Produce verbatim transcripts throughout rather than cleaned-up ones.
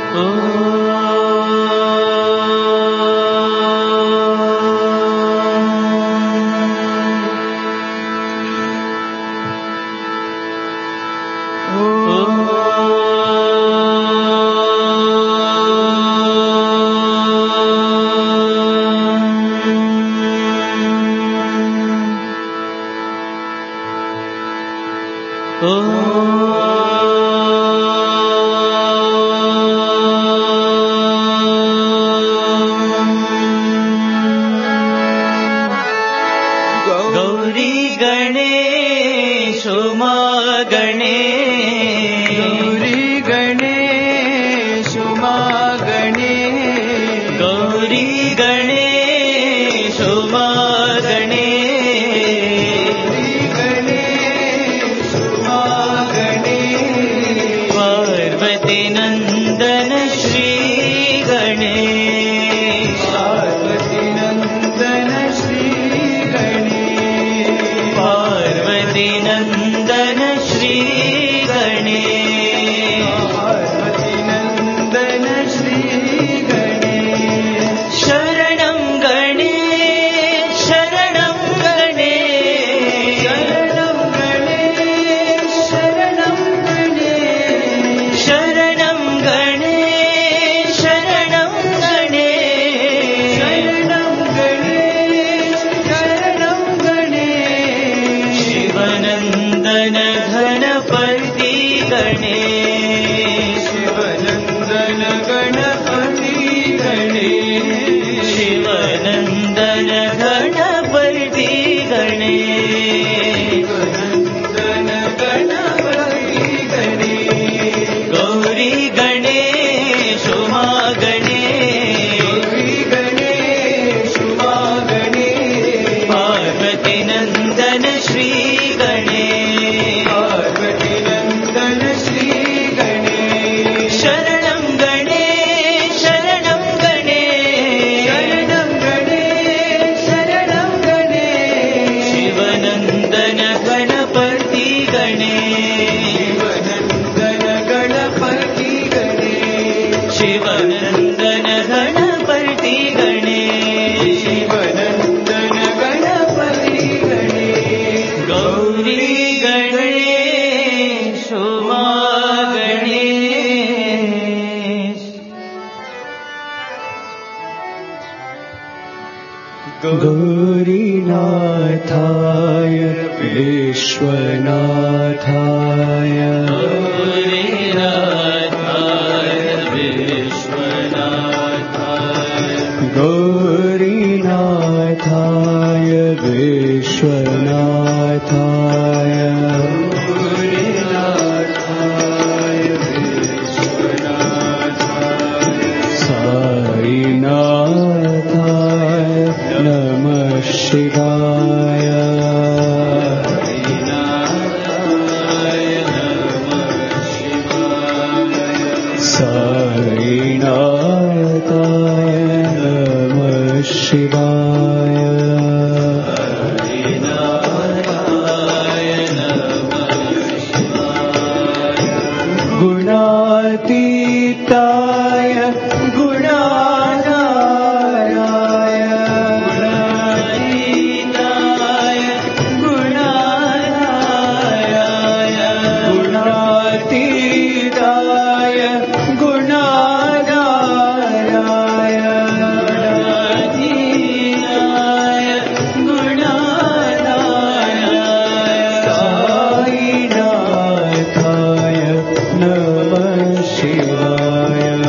Namah Shivaya.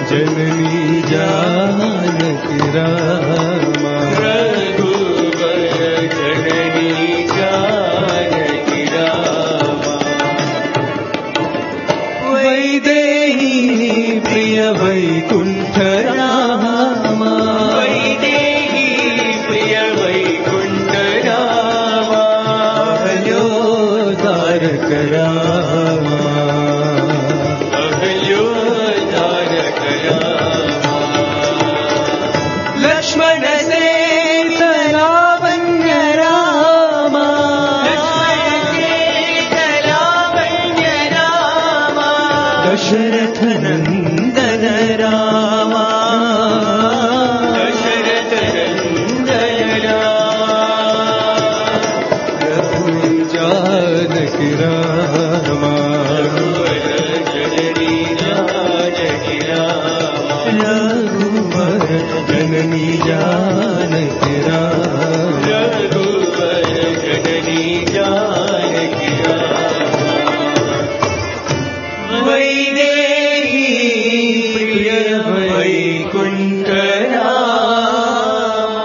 जननी जानकी रामा रघुवर जननी जानकी रामा वैदेही प्रिय वैकुंठ रामा वैदेही प्रिय वैकुंठ रामा अयोध्यारक रामा अयोध्यारक रामा लक्ष्मण से लावण्य रामा लावण्य रामा दशरथ नंदन रामा दशरथ नंदन रामा प्रभु जानकी रामा रघुवर जननी जानकी रामा रघुवर जननी जानकी रामा रघुवर जननी जानकी रामा वैदेही प्रिय वैकुंठ रामा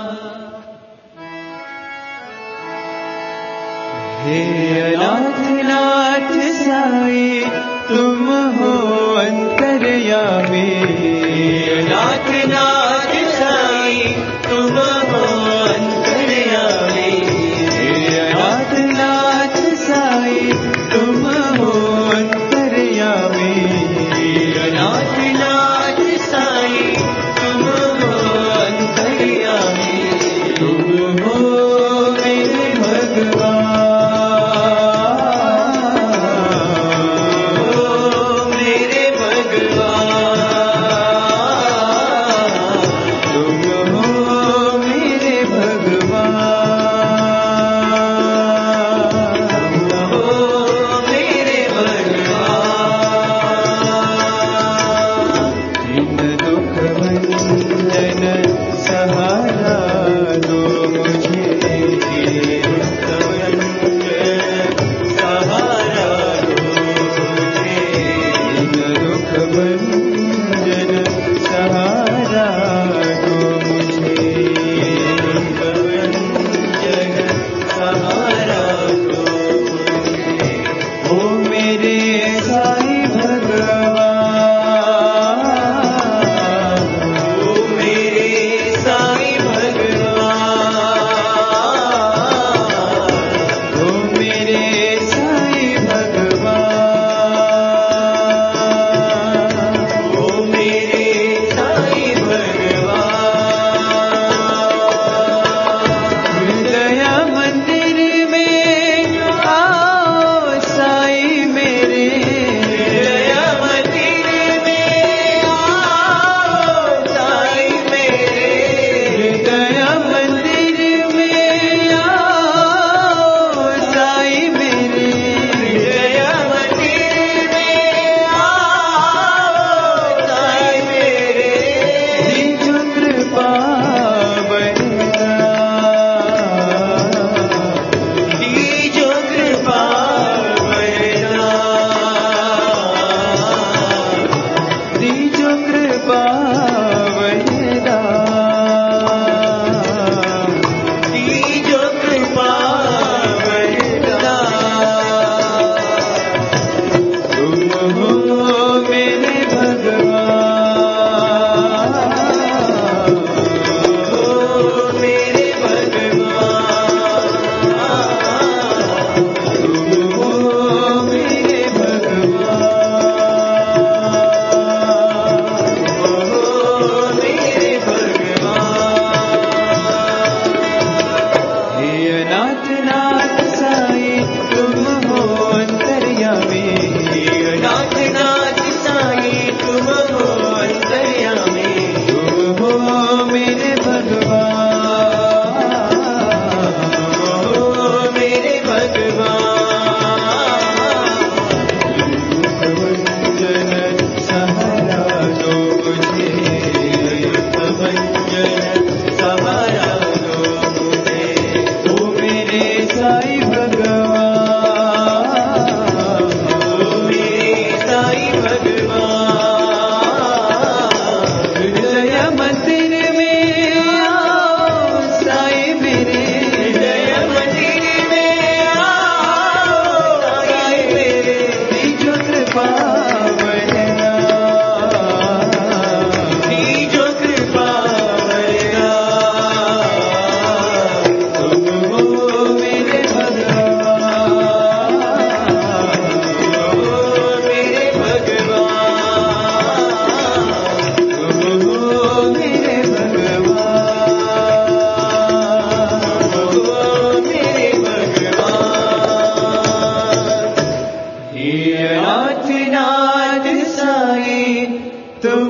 हे अनाथ नाथ साई तुम हो अंतर्यामी नाथ नाथ साई तुम हो अंतर्यामी हे अनाथ नाथ साई तुम हो अंतर्यामी नाथ नाथ साई तुम हो अंतर्यामी तुम हो मेरे भगवान ओ मेरे भगवान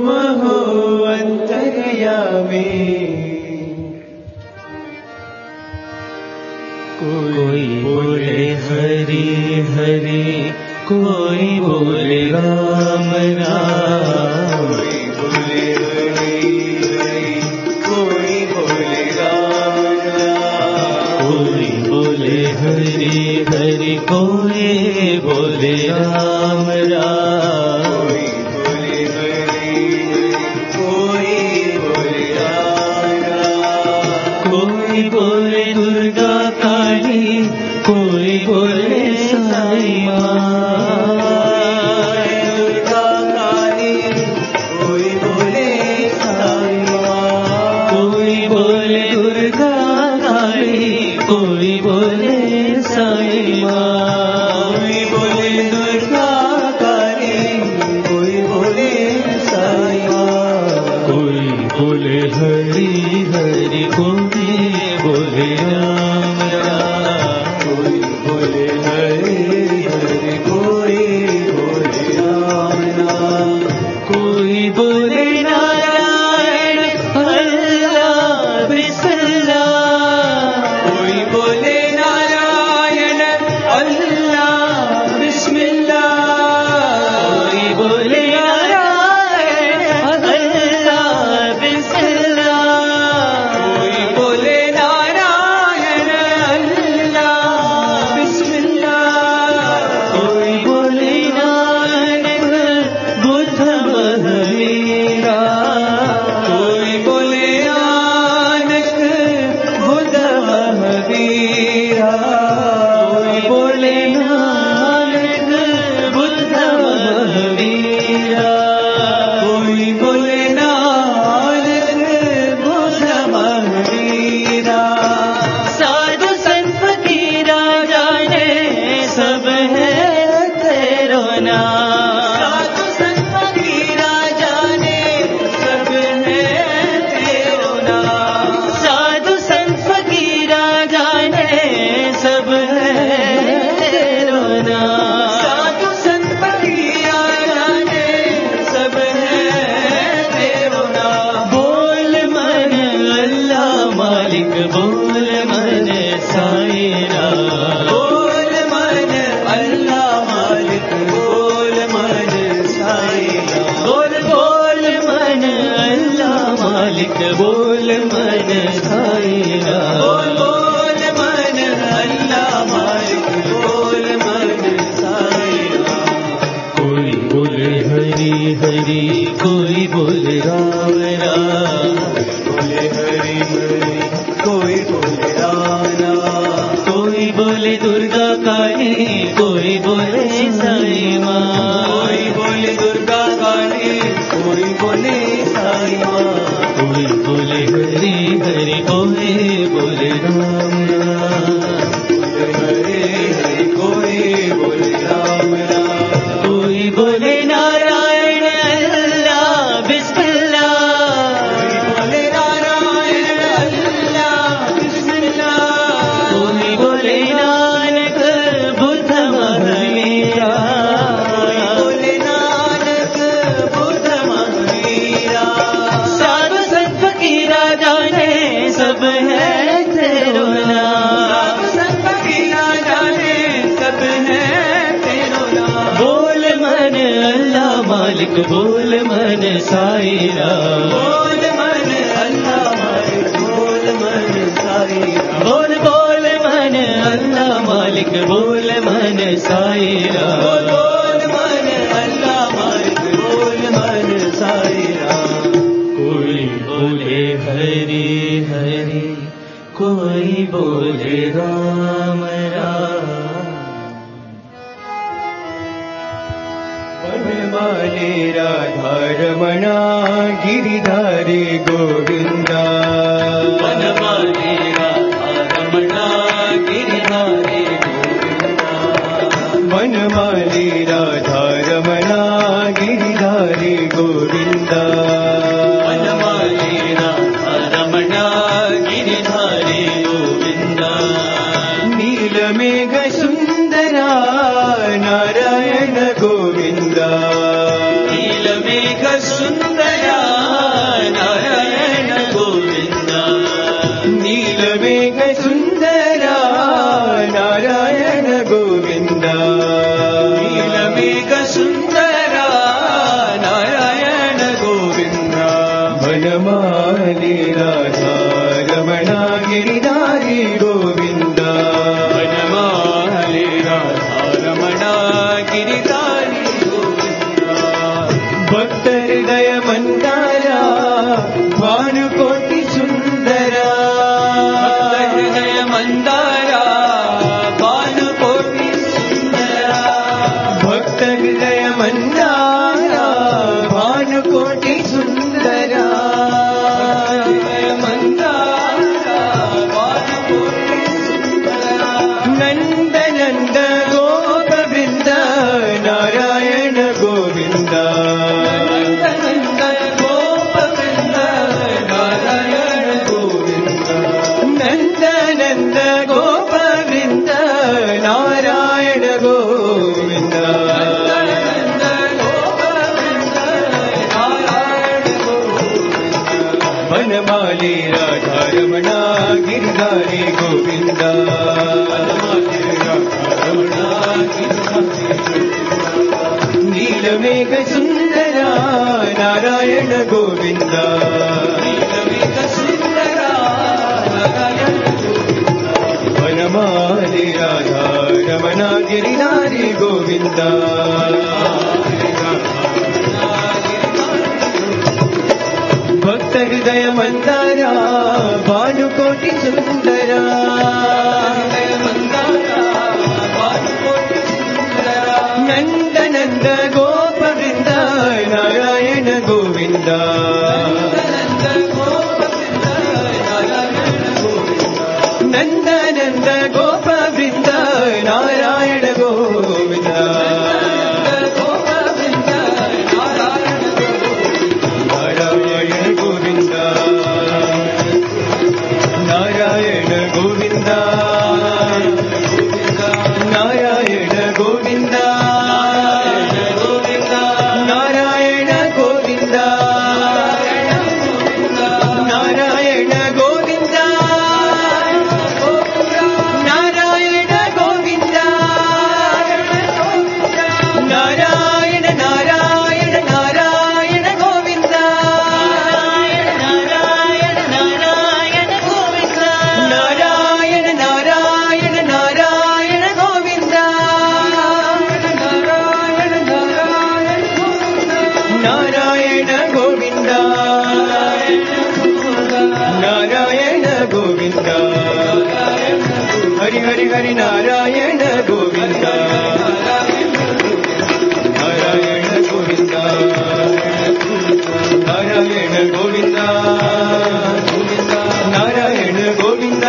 हो अंतर्यामी। कोई बोले हरि हरि, कोई बोले राम राम। कोई बोले हरि हरि, कोई बोले राम राम। कोई बोले हरि हरि, कोई बोले राम राम। कोई बोले हरि हरि, कोई बोले राम राम। कोई बोले दुर्गा काली, कोई बोले साई माँ। दुर्गा काली, कोई बोले साई माँ। कोई बोले दुर्गा काली, कोई बोले साई माँ। कोई बोले दुर्गा काली, कोई बोले साई माँ। कोई बोले हरि हरि, कोई बोले राम राम। कोई बोले हरि हरि, कोई बोले राम राम। कोई बोले नारायण अल्लाह बिस्मिल्लाह। कोई बोले नारायण अल्लाह बिस्मिल्लाह। कोई बोले नारायण अल्लाह बिस्मिल्लाह। कोई बोले नारायण अल्लाह बिस्मिल्लाह। कोई बोले नानक बुद्ध महावीरा। कोई बोले नानक बुद्ध महावीरा। कोई बोले नानक बुद्ध महावीरा। कोई बोले नानक बुद्ध महावीरा। साधु संत फकीरा जाने सब है तेरो नाम। साधु संत फकीरा जाने सब है तेरो नाम। साधु संत फकीरा जाने सब है तेरो नाम। साधु संत फकीरा जाने सब है तेरो नाम। बोल मन अल्लाह मालिक, बोल मन साई राम। बोल मन अल्लाह मालिक, बोल मन साई राम। बोल बोल मन अल्लाह मालिक, बोल मन साई राम। बोल बोल मन अल्लाह मालिक, बोल मन साई राम। कोई बोले हरि हरि, कोई बोले राम राम। बोले हरि हरि, कोई बोले राम राम। कोई बोले दुर्गा काली, कोई बोले साई माँ। कोई बोले दुर्गा काली, कोई बोले साई माँ। कोई बोले हरि हरि, कोई बोले राम राम। बोले हरि हरि, कोई बोले राम राम। कोई बोले नारायण अल्लाह बिस्मिल्लाह। कोई बोले नारायण अल्लाह बिस्मिल्लाह। कोई बोले नानक बुद्ध महावीरा। कोई बोले नानक बुद्ध महावीरा। साधु संत फकीरा जाने सब है तेरो नाम। साधु संत फकीरा जाने सब है तेरो नाम। बोल मन अल्लाह मालिक, बोल मन साई राम। बोल मन अल्लाह मालिक, बोल मन साई राम। बोल बोल मन अल्लाह मालिक, बोल मन साई राम। बोल मन अल्लाह मालिक, बोल मन साई राम। कोई बोले हरि हरि, कोई बोले राम राम। वनमाली राधा रमणा, गिरिधारी गोविंदा। वनमाली राधा रमणा, गिरिधारी गोविंदा। वनमाली राधा रमणा, गिरिधारी गोविंदा। वनमाली राधा रमणा, गिरिधारी गोविंदा। नीलमेघ सुंदरा, नारायण गोविंदा। नीलमेघ सुंदरा, गोविन्द वनमाली राधा रमण गिरिधारी गोविन्द वनमाली राधा रमण गिरिधारी गोविन्द भक्त हृदय मंदारा भानुकोटि सुंदरा हृदय मंदारा भानुकोटि सुंदरा भक्त हृदय मंदारा भानुकोटि सुंदरा हृदय मंदारा भानुकोटि सुंदरा नंद नंद गोप वृंद नारायण गोविंद नंद गोप वृंद नारायण गोविंद नंद नंद गोप वृंद नारायण गोविंद नंद गोप वृंद नारायण गोविंद वनमाली राधा रमण गिरिधारी गोविंद नीलमेघ सुंदरा नारायण गोविंद नीलमेघ सुंदरा नारायण वनमाली राधा रमण गिरिधारी गोविंद भक्त हृदय मंदारा भानुकोटि सुंदरा हृदय मंदारा भानुकोटि सुंदरा नंद नंद गोप वृंद नारायण गोविंद नंद गोप वृंद नारायण गोविंद नंद नंद गोप वृंद नारायण गोविंद नंद गोप वृंद नारायण गोविंद नारायण गोविंद नारायण गोविंद नारायण गोविंद नारायण गोविंद नारायण गोविंद नारायण नारायण नारायण गोविंद नारायण नारायण गोविंद नारायण नारायण नारायण गोविंद नारायण नारायण गोविंद नारायण गोविंद हरि हरि हरि नारायण गोविंद नारायण गोविंद नारायण गोविंद नारायण गोविंद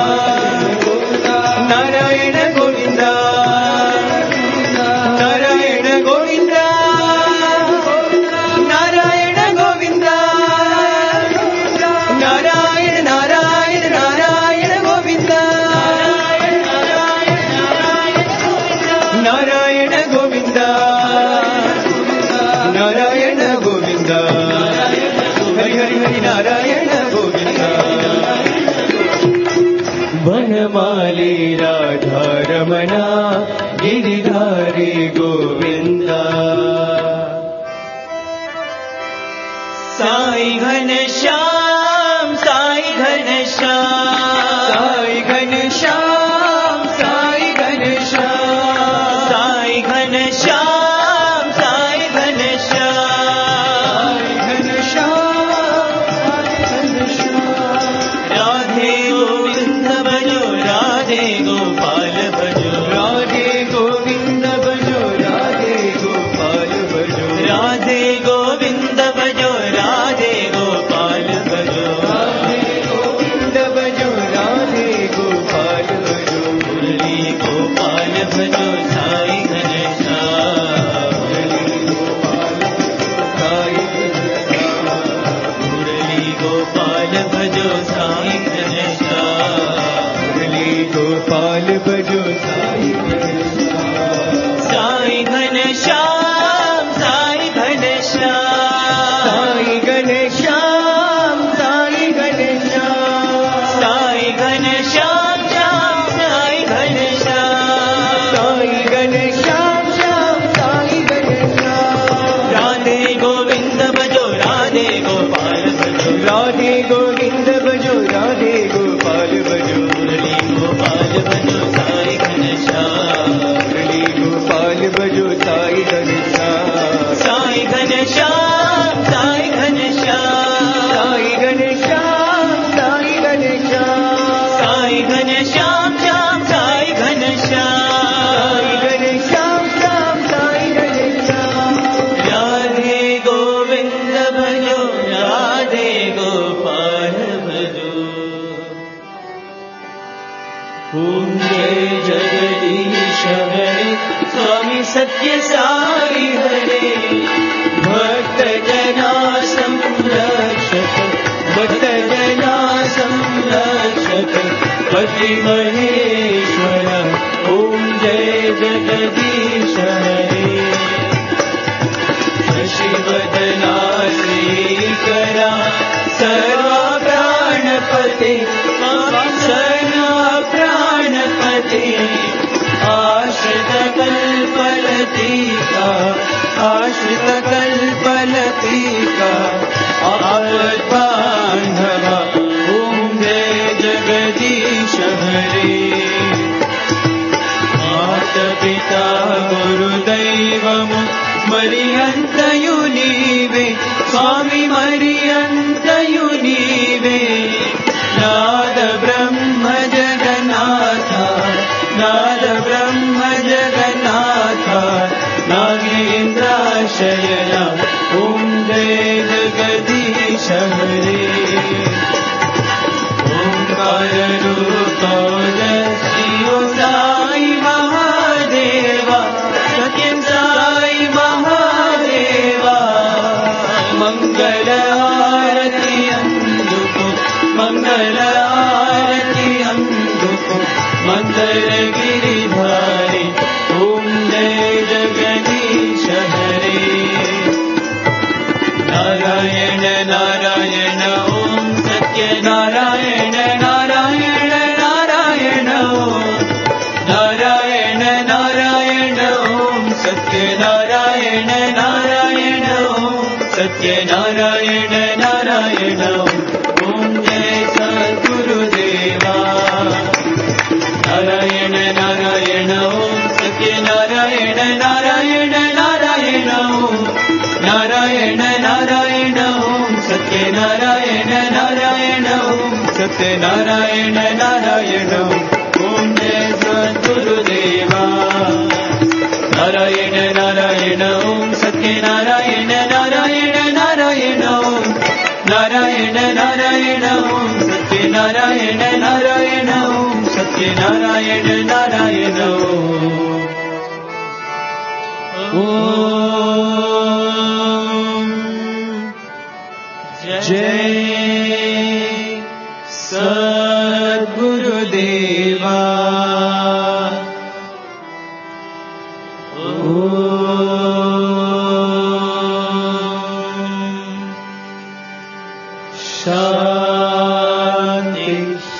नारायण गोविंद नारायण गोविंद नारायण गोविंद नारायण नारायण नारायण गोविंद नारायण गोविंद नारायण गोविंद हरि हरि हरि नारायण गोविंद वनमाली राधा रमण गिरिधारी गोविंद साई घनश्याम साई घनश्याम साई घनश्याम साई घनश्याम साई घनश्याम साई घनश्याम राधे गोविंद भजो राधे गोपाल भजो राधे गोविंद भजो राधे गोपाल भजो राधे गोविंद भजो राधे गोपाल भजो राधे गोविंद भजो राधे गोपाल भजो मुरली गोपाल भजो साई घनश्याम मुरली गोपाल भजो साई घनश्याम मुरली गोपाल भजो साई साई घनश्याम साई घनश्याम साई घनश्याम साई घनश्याम साई घनश्याम श्याम साई घनश्याम साई घनश्याम श्याम साई घनश्याम राधे गोविंद भजो राधे गोविंद राधे गोविंद भजो राधे गोपाल भजो मुरली गोपाल भजो साई घनश्याम मुरली गोपाल भजो साई घनश्याम साई घनश्याम साई घनश्याम साई घनश्याम साई घनश्याम साई घनश्याम श्याम साई घनश्याम साई घनश्याम श्याम साई घनश्याम राधे गोविंद भजो राधे गोपाल भजो ओम जय जगदीश हरे स्वामी सत्य साई हरे भक्त जना संरक्षक भक्त जना संरक्षक पति महेश्वर ओम जय जगदीश हरे शशिवदना श्रीकरा सर्वा प्राणपते सर्वा प्राणपते आश्रित कल्पलतिका आश्रित कल्पलतिका आपद्बान्धवा ओम जय जगदीश हरे माता पिता गुरुदैवमु मरियन्तयु नीवे स्वामी मरियन्तयु नीवे नाद ब्रह्म जगन्नाथ नाद ब्रह्म जगन्नाथ नागेन्द्राशयन ओम जय जगदीश हरे ओंकार रूपौल शिव साई महादेवा सत्यं साई महादेवा मंगल आरती अंदुको मंगल आरती अंदुको मंगल गिरिधारी ओम जय जगदीश हरे नारायण नारायण ओम सत्य नारायण नारायण नारायण ओम नारायण नारायण ओम सत्य नारायण नारायण ओम सत्य नारायण नारायण ओम जय सद्गुरुदेवा नारायण नारायण ओम सत्य नारायण नारायण नारायण ओम नारायण नारायण ओम सत्य नारायण नारायण ओम सत्य नारायण नारायण ओम जय सद्गुरुदेवा नारायण नारायण ओम सत्य नारायण नारायण नारायण ओम नारायण नारायण ओम सत्य नारायण नारायण ओम सत्य नारायण नारायण ओम जय सद्गुरुदेवा शांति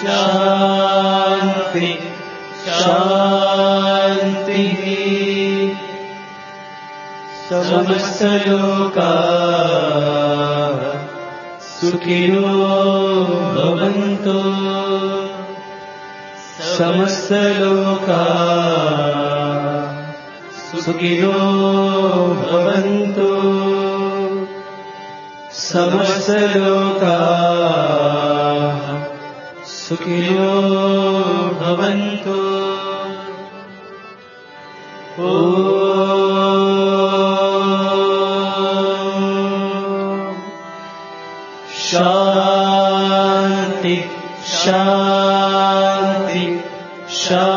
शांति शांति समस्त लोका सुखिनो भवन्तु समस्त लोका सुखिनो भवन्तु समस्त लोका सुखिनो भवन्तु शांति शांति शांति